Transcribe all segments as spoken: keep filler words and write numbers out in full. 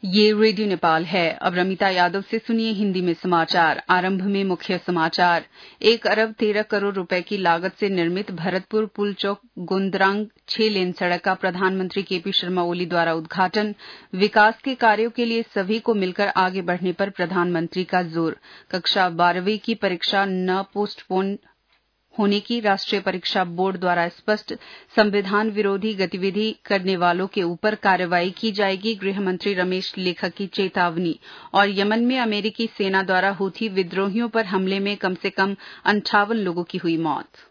ये रेडियो नेपाल है। अब रमिता यादव से सुनिए हिंदी में समाचार। आरंभ में मुख्य समाचार। एक अरब तेरह करोड़ रुपए की लागत से निर्मित भरतपुर पुलचोक गुंदरांग छह लेन सड़क का प्रधानमंत्री केपी शर्मा ओली द्वारा उद्घाटन। विकास के कार्यों के लिए सभी को मिलकर आगे बढ़ने पर प्रधानमंत्री का जोर। कक्षा बारहवीं की परीक्षा न पोस्टपोन होने की राष्ट्रीय परीक्षा बोर्ड द्वारा स्पष्ट। संविधान विरोधी गतिविधि करने वालों के ऊपर कार्रवाई की जाएगी, गृह मंत्री रमेश लेखक की चेतावनी। और यमन में अमेरिकी सेना द्वारा हूथी विद्रोहियों पर हमले में कम से कम अंठावन लोगों की हुई मौत।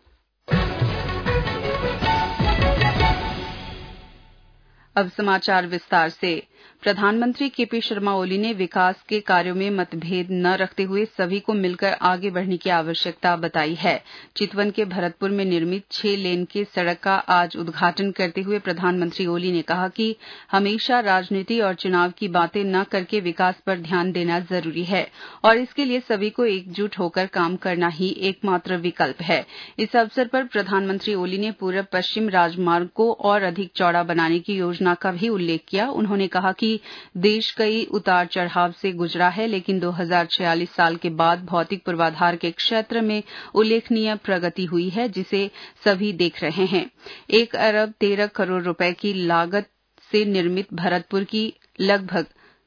अब समाचार विस्तार से। प्रधानमंत्री केपी शर्मा ओली ने विकास के कार्यों में मतभेद न रखते हुए सभी को मिलकर आगे बढ़ने की आवश्यकता बताई है। चितवन के भरतपुर में निर्मित छह लेन की सड़क का आज उद्घाटन करते हुए प्रधानमंत्री ओली ने कहा कि हमेशा राजनीति और चुनाव की बातें न करके विकास पर ध्यान देना जरूरी है और इसके लिए सभी को एकजुट होकर काम करना ही एकमात्र विकल्प है। इस अवसर पर प्रधानमंत्री ओली ने पूर्व पश्चिम राजमार्ग को और अधिक चौड़ा बनाने की योजना का भी उल्लेख किया। उन्होंने कहा कि देश कई उतार चढ़ाव से गुजरा है, लेकिन दो हज़ार छियालीस साल के बाद भौतिक पूर्वाधार के क्षेत्र में उल्लेखनीय प्रगति हुई है, जिसे सभी देख रहे हैं। एक अरब तेरह करोड़ रुपए की लागत से निर्मित भरतपुर की लगभग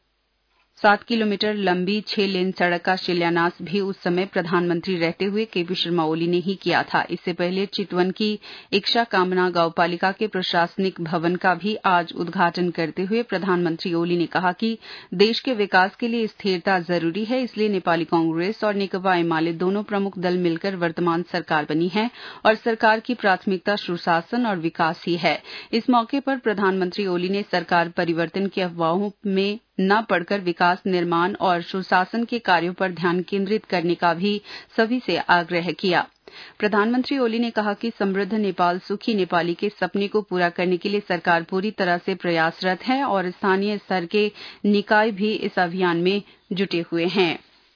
सात किलोमीटर लंबी छह लेन सड़क का शिलान्यास भी उस समय प्रधानमंत्री रहते हुए केपी शर्मा ओली ने ही किया था। इससे पहले चितवन की इच्छा कामना गांवपालिका के प्रशासनिक भवन का भी आज उद्घाटन करते हुए प्रधानमंत्री ओली ने कहा कि देश के विकास के लिए स्थिरता जरूरी है, इसलिए नेपाली कांग्रेस और नेकपा एमाले दोनों प्रमुख दल मिलकर वर्तमान सरकार बनी है और सरकार की प्राथमिकता सुशासन और विकास ही है। इस मौके पर प्रधानमंत्री ओली ने सरकार परिवर्तन की अफवाहों में न पड़कर विकास, निर्माण और सुशासन के कार्यों पर ध्यान केंद्रित करने का भी सभी से आग्रह किया। प्रधानमंत्री ओली ने कहा कि समृद्ध नेपाल, सुखी नेपाली के सपने को पूरा करने के लिए सरकार पूरी तरह से प्रयासरत है और स्थानीय स्तर के निकाय भी इस अभियान में जुटे हुए हैं।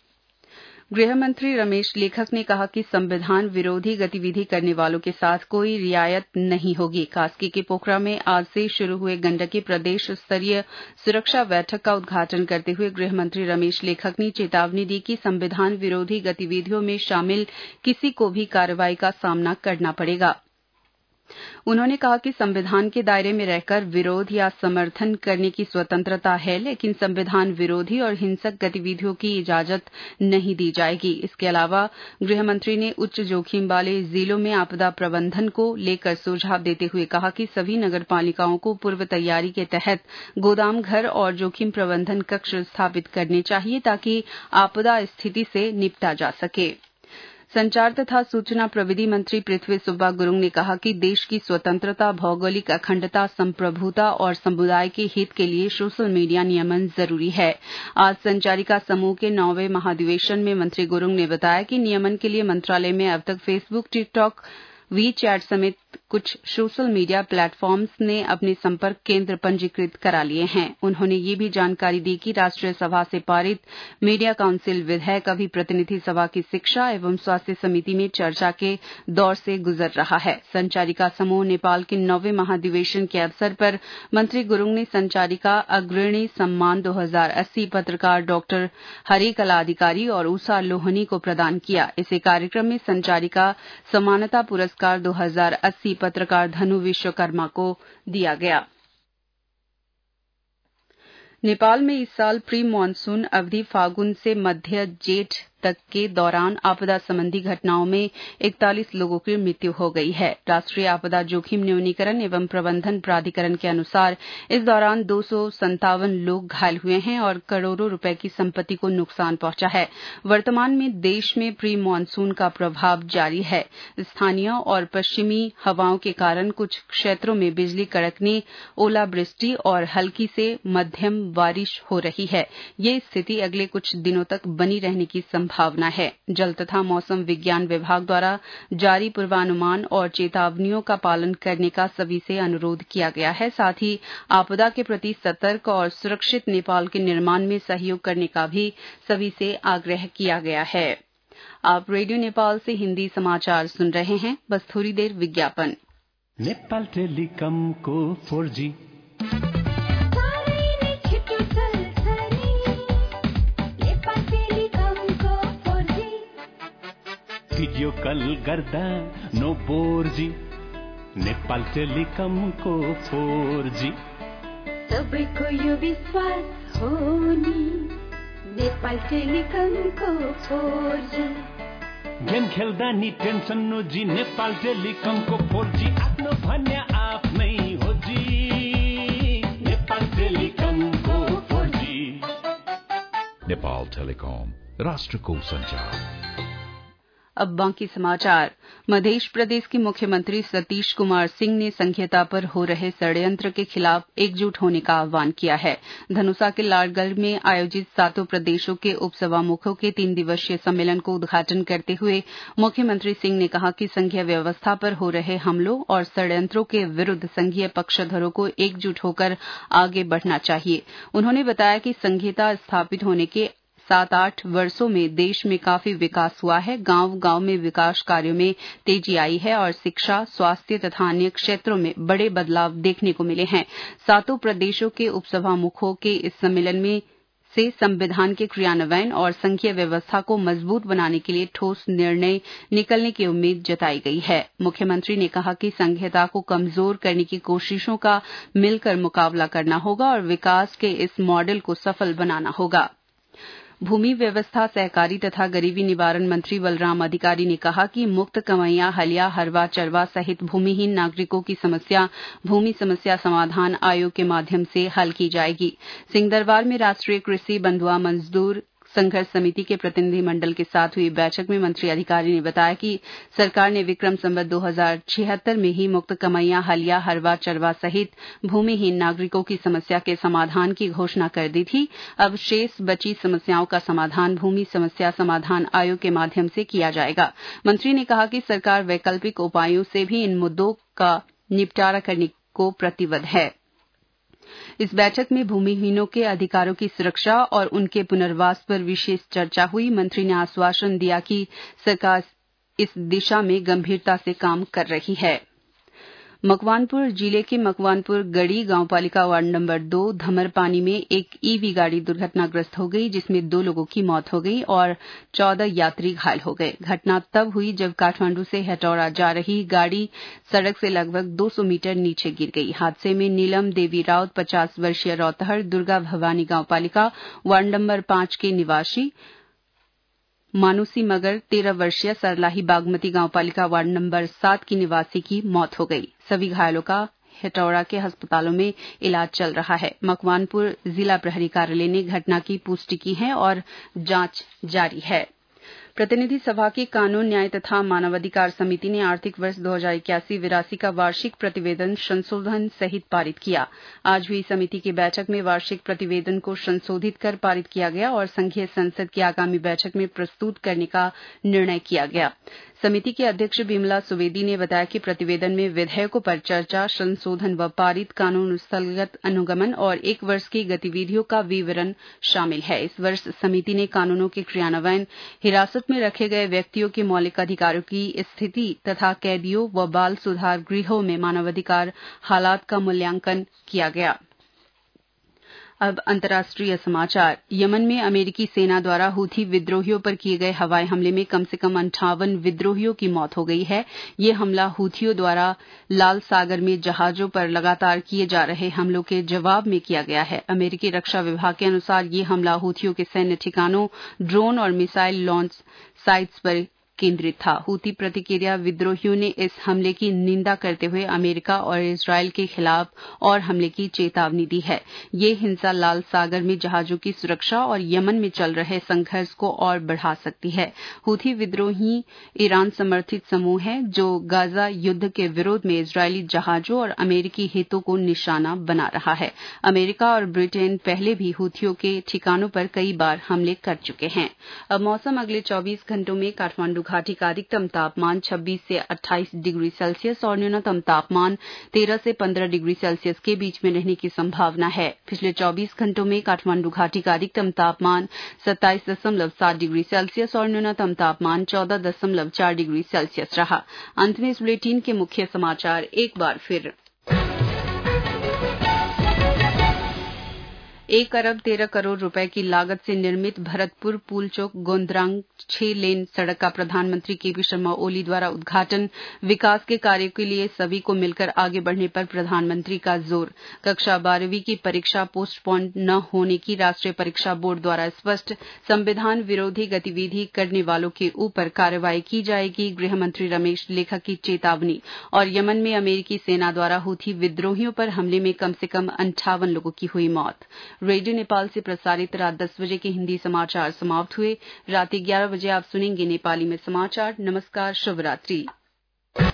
गृह मंत्री रमेश लेखक ने कहा कि संविधान विरोधी गतिविधि करने वालों के साथ कोई रियायत नहीं होगी। कास्की के पोखरा में आज से शुरू हुए गंडकी प्रदेश स्तरीय सुरक्षा बैठक का उद्घाटन करते हुए गृह मंत्री रमेश लेखक ने चेतावनी दी कि संविधान विरोधी गतिविधियों में शामिल किसी को भी कार्रवाई का सामना करना पड़ेगा। उन्होंने कहा कि संविधान के दायरे में रहकर विरोध या समर्थन करने की स्वतंत्रता है, लेकिन संविधान विरोधी और हिंसक गतिविधियों की इजाजत नहीं दी जाएगी। इसके अलावा गृह मंत्री ने उच्च जोखिम वाले जिलों में आपदा प्रबंधन को लेकर सुझाव देते हुए कहा कि सभी नगरपालिकाओं को पूर्व तैयारी के तहत गोदाम घर और जोखिम प्रबंधन कक्ष स्थापित करने चाहिए ताकि आपदा स्थिति से निपटा जा सके। संचार तथा सूचना प्रविधि मंत्री पृथ्वी सुब्बा गुरुङ ने कहा कि देश की स्वतंत्रता, भौगोलिक अखंडता, संप्रभुता और समुदाय के हित के लिए सोशल मीडिया नियमन जरूरी है। आज संचारिका समूह के नौवें महाधिवेशन में मंत्री गुरुङ ने बताया कि नियमन के लिए मंत्रालय में अब तक फेसबुक, टिकटॉक, वी चैट समेत कुछ सोशल मीडिया प्लेटफॉर्म्स ने अपने संपर्क केंद्र पंजीकृत करा लिए हैं। उन्होंने ये भी जानकारी दी कि राष्ट्रीय सभा से पारित मीडिया काउंसिल विधेयक अभी प्रतिनिधि सभा की शिक्षा एवं स्वास्थ्य समिति में चर्चा के दौर से गुजर रहा है। संचारिका समूह नेपाल के नौवें महाधिवेशन के अवसर पर मंत्री गुरुङ ने संचारिका अग्रणी सम्मान दो हज़ार अस्सी पत्रकार डॉक्टर हरिकला अधिकारी और उषा लोहनी को प्रदान किया। इसी कार्यक्रम में संचारिका समानता पुरस्कार दो हज़ार अस्सी पत्रकार धनु विश्वकर्मा को दिया गया। नेपाल में इस साल प्री मानसून अवधि फागुन से मध्य जेठ तक के दौरान आपदा संबंधी घटनाओं में इकतालीस लोगों की मृत्यु हो गई है। राष्ट्रीय आपदा जोखिम न्यूनीकरण एवं प्रबंधन प्राधिकरण के अनुसार इस दौरान दो सौ संतावन लोग घायल हुए हैं और करोड़ों रुपए की संपत्ति को नुकसान पहुंचा है। वर्तमान में देश में प्री मानसून का प्रभाव जारी है। स्थानीय और पश्चिमी हवाओं के कारण कुछ क्षेत्रों में बिजली कड़कने, ओलावृष्टि और हल्की से मध्यम बारिश हो रही है। ये स्थिति अगले कुछ दिनों तक बनी रहने की संभावना है। जल तथा मौसम विज्ञान विभाग द्वारा जारी पूर्वानुमान और चेतावनियों का पालन करने का सभी से अनुरोध किया गया है। साथ ही आपदा के प्रति सतर्क और सुरक्षित नेपाल के निर्माण में सहयोग करने का भी सभी से आग्रह किया गया है। आप रेडियो नेपाल से हिंदी समाचार सुन रहे हैं। बस थोड़ी देर विज्ञापन। नेपाल टेलिकम को फोर जी भिडियो कल गर्दा नो बोर्जी नेपाल टेलिकमको फोर जी सबैको यो विश्वास हो नि नेपाल टेलिकमको फोर जी गेम खेल्दा नि टेन्सन नो जी नेपाल टेलिकमको फोर जी आफ्नो भन्ने आफ्नै हो जी नेपाल टेलिकमको फोर जी नेपाल टेलिकम राष्ट्रको संचार। अब बाकी समाचार। मध्य प्रदेश के मुख्यमंत्री सतीश कुमार सिंह ने संघीयता पर हो रहे षड्यंत्र के खिलाफ एकजुट होने का आह्वान किया है। धनुषा के लालगढ़ में आयोजित सातों प्रदेशों के उपसभामुखों के तीन दिवसीय सम्मेलन को उद्घाटन करते हुए मुख्यमंत्री सिंह ने कहा कि संघीय व्यवस्था पर हो रहे हमलों और षड्यंत्रों के विरूद्ध संघीय पक्षधरों को एकजुट होकर आगे बढ़ना चाहिए। उन्होंने बताया कि संघीयता स्थापित होने के सात आठ वर्षों में देश में काफी विकास हुआ है। गांव गांव में विकास कार्यों में तेजी आई है और शिक्षा, स्वास्थ्य तथा अन्य क्षेत्रों में बड़े बदलाव देखने को मिले हैं। सातों प्रदेशों के उपसभामुखों के इस सम्मेलन में से संविधान के क्रियान्वयन और संघीय व्यवस्था को मजबूत बनाने के लिए ठोस निर्णय निकलने की उम्मीद जताई गई है। मुख्यमंत्री ने कहा कि संघीयता को कमजोर करने की कोशिशों का मिलकर मुकाबला करना होगा और विकास के इस मॉडल को सफल बनाना होगा। भूमि व्यवस्था, सहकारी तथा गरीबी निवारण मंत्री बलराम अधिकारी ने कहा कि मुक्त कमैया, हलिया, हरवा, चरवा सहित भूमिहीन नागरिकों की समस्या भूमि समस्या समाधान आयोग के माध्यम से हल की जाएगी। सिंहदरबार में राष्ट्रीय कृषि बंधुआ मजदूर संघर्ष समिति के प्रतिनिधि मंडल के साथ हुई बैठक में मंत्री अधिकारी ने बताया कि सरकार ने विक्रम संवत दो हजार छिहत्तर में ही मुक्त कमैया, हलिया, हरवा, चरवा सहित भूमिहीन नागरिकों की समस्या के समाधान की घोषणा कर दी थी। अब शेष बची समस्याओं का समाधान भूमि समस्या समाधान आयोग के माध्यम से किया जाएगा। मंत्री ने कहा कि सरकार वैकल्पिक उपायों से भी इन मुद्दों का निपटारा करने को प्रतिबद्ध है। इस बैठक में भूमिहीनों के अधिकारों की सुरक्षा और उनके पुनर्वास पर विशेष चर्चा हुई। मंत्री ने आश्वासन दिया कि सरकार इस दिशा में गंभीरता से काम कर रही है। मकवानपुर जिले के मकवानपुर गढ़ी गांवपालिका वार्ड नंबर दो धमरपानी में एक ईवी गाड़ी दुर्घटनाग्रस्त हो गई, जिसमें दो लोगों की मौत हो गई और चौदह यात्री घायल हो गए। घटना तब हुई जब काठमांडू से हेटौड़ा जा रही गाड़ी सड़क से लगभग दो सौ मीटर नीचे गिर गई। हादसे में नीलम देवी राउत पचास वर्षीय रौतहर दुर्गा भवानी गांवपालिका वार्ड नंबर पांच के निवासी, मानुसी मगर तेरह वर्षीय सरलाही बागमती गांवपालिका वार्ड नंबर सात की निवासी की मौत हो गई। सभी घायलों का हेटौड़ा के अस्पतालों में इलाज चल रहा है। मकवानपुर जिला प्रहरी कार्यालय ने घटना की पुष्टि की है और जांच जारी है। प्रतिनिधि सभा की कानून, न्याय तथा मानवाधिकार समिति ने आर्थिक वर्ष दो हजार इक्यासी बिरासी का वार्षिक प्रतिवेदन संशोधन सहित पारित किया। आज हुई समिति की बैठक में वार्षिक प्रतिवेदन को संशोधित कर पारित किया गया और संघीय संसद की आगामी बैठक में प्रस्तुत करने का निर्णय किया गया। समिति के अध्यक्ष बिमला सुवेदी ने बताया कि प्रतिवेदन में विधेयकों पर चर्चा, संशोधन व पारित कानून स्थलगत अनुगमन और एक वर्ष की गतिविधियों का विवरण शामिल है। इस वर्ष समिति ने कानूनों के क्रियान्वयन, हिरासत में रखे गए व्यक्तियों के मौलिक अधिकारों की स्थिति तथा कैदियों व बाल सुधार गृहों में मानवाधिकार हालात का मूल्यांकन किया गया। अब अंतर्राष्ट्रीय समाचार। यमन में अमेरिकी सेना द्वारा हूथी विद्रोहियों पर किए गए हवाई हमले में कम से कम अंठावन विद्रोहियों की मौत हो गई है। ये हमला हूथियों द्वारा लाल सागर में जहाजों पर लगातार किए जा रहे हमलों के जवाब में किया गया है। अमेरिकी रक्षा विभाग के अनुसार ये हमला हूथियों के सैन्य ठिकानों, ड्रोन और मिसाइल लॉन्च साइट्स पर केंद्रित था। हूती प्रतिक्रिया विद्रोहियों ने इस हमले की निंदा करते हुए अमेरिका और इजरायल के खिलाफ और हमले की चेतावनी दी है। ये हिंसा लाल सागर में जहाजों की सुरक्षा और यमन में चल रहे संघर्ष को और बढ़ा सकती है। हूथी विद्रोही ईरान समर्थित समूह है जो गाजा युद्ध के विरोध में इजरायली जहाजों और अमेरिकी हितों को निशाना बना रहा है। अमेरिका और ब्रिटेन पहले भी हूथियों के ठिकानों पर कई बार हमले कर चुके हैं। अब मौसम। अगले चौबीस घंटों में काठमांडू घाटी का अधिकतम तापमान छब्बीस से अट्ठाईस डिग्री सेल्सियस और न्यूनतम तापमान तेरह से पंद्रह डिग्री सेल्सियस के बीच में रहने की संभावना है। पिछले चौबीस घंटों में काठमांडू घाटी का अधिकतम तापमान सत्ताईस दशमलव सात डिग्री सेल्सियस और न्यूनतम तापमान चौदह दशमलव चार डिग्री सेल्सियस रहा। अंत में इस बुलेटिन के मुख्य समाचार एक बार फिर। एक अरब तेरह करोड़ रुपए की लागत से निर्मित भरतपुर पुलचोक गोंदरांग छह लेन सड़क का प्रधानमंत्री केपी शर्मा ओली द्वारा उद्घाटन। विकास के कार्यों के लिए सभी को मिलकर आगे बढ़ने पर प्रधानमंत्री का जोर। कक्षा बारहवीं की परीक्षा पोस्टपोन न होने की राष्ट्रीय परीक्षा बोर्ड द्वारा स्पष्ट। संविधान विरोधी गतिविधि करने वालों के ऊपर कार्रवाई की जाएगी। गृह मंत्री रमेश लेखक की चेतावनी। और यमन में अमेरिकी सेना द्वारा हूथी विद्रोहियों पर हमले में कम से कम अंठावन लोगों की हुई मौत। रेडियो नेपाल से प्रसारित रात दस बजे के हिंदी समाचार समाप्त हुए। रात ग्यारह बजे आप सुनेंगे नेपाली में समाचार। नमस्कार, शुभ रात्रि।